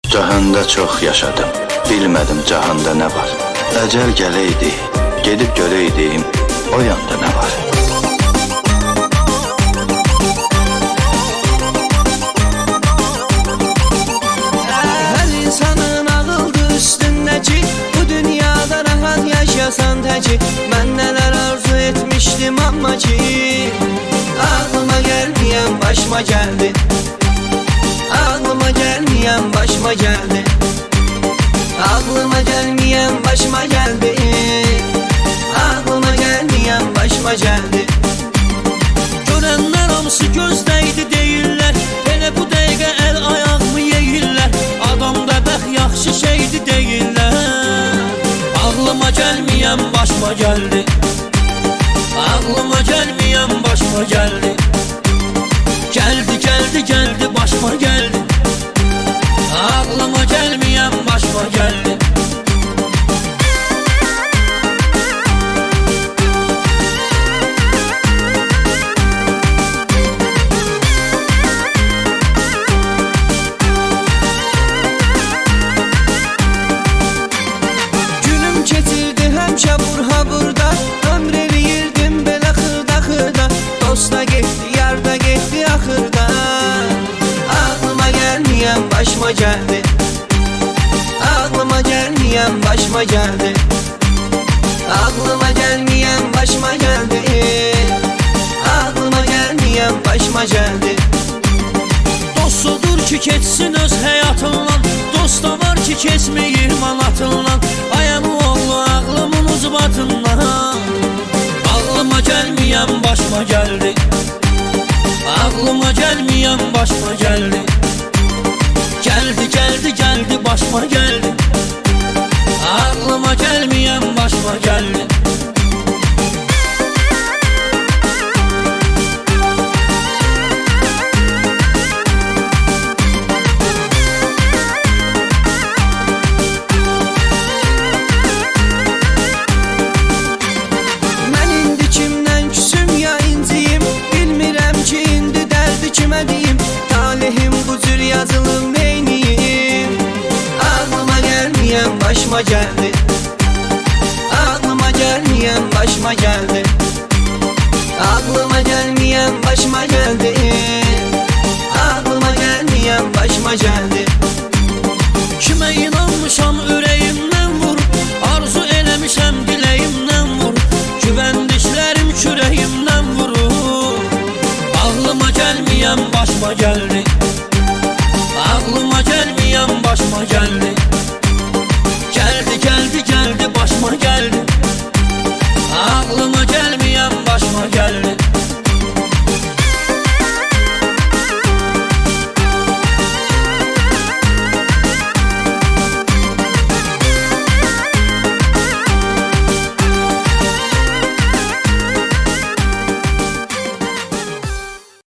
Cahanda çox yaşadım, bilmədim cahanda nə var. Əcəl gələydi, gedib görəydim, o yanda nə var. Hər insanın ağıldı üstündəki, bu dünyada rahat yaşasan təki. Mən nələr arzu etmişdim amma ki, ağlıma gəlməyən başıma gəldi. Ağlıma gelmeyen başıma geldi. Aklıma gelmeyen başıma geldi. Aklıma gelmeyen başıma geldi. Görenler hamısı gözdəydi deyirlər, elə bu dəqiqə el ayağımı yeyirlər. Adamda bəx yaxşı şeydi deyirlər. Aklıma gelmeyen başıma geldi. Aklıma gelmeyen başıma geldi. Geldi geldi geldi başıma geldi. Aklıma gelmeyen başıma geldi. Günüm keçirdi həmişə burha burada. Ömr eləyirdim belə xırda xırda. Dosta getdi, yar da getdi axırda. Aklıma gelmeyen başıma geldi. Aklıma gelmeyen başıma geldi. Aklıma gelmeyen başıma geldi. Aklıma gelmeyen başıma geldi. Dost odur ki keçsin öz həyatınla. Dost da var ki keçməyir manatınla. Ayam oğlu ağlımın uzbatından. Aklıma gelmeyen başıma geldi. Aklıma gelmeyen başıma geldi. Geldi geldi geldi başıma geldi. Aklıma gelmeyen başıma geldi. Mən indi kimdən küsüm ya inciyim, bilmirəm ki indi dərdi kimə deyim. Talihim bu cür yazılıb neyniyim. Aklıma gelmeyen başıma geldi. Aklıma gelmeyen başıma geldi. Aklıma gelmeyen başıma geldi. Aklıma gelmeyen başıma geldi. Kime inanmışam ürəyimdən vurur, arzu eləmişəm diləyimdən vurur. Güvəndiklərim kürəyimdən vurur. Aklıma gelmeyen başıma geldi. Aklıma gelmeyen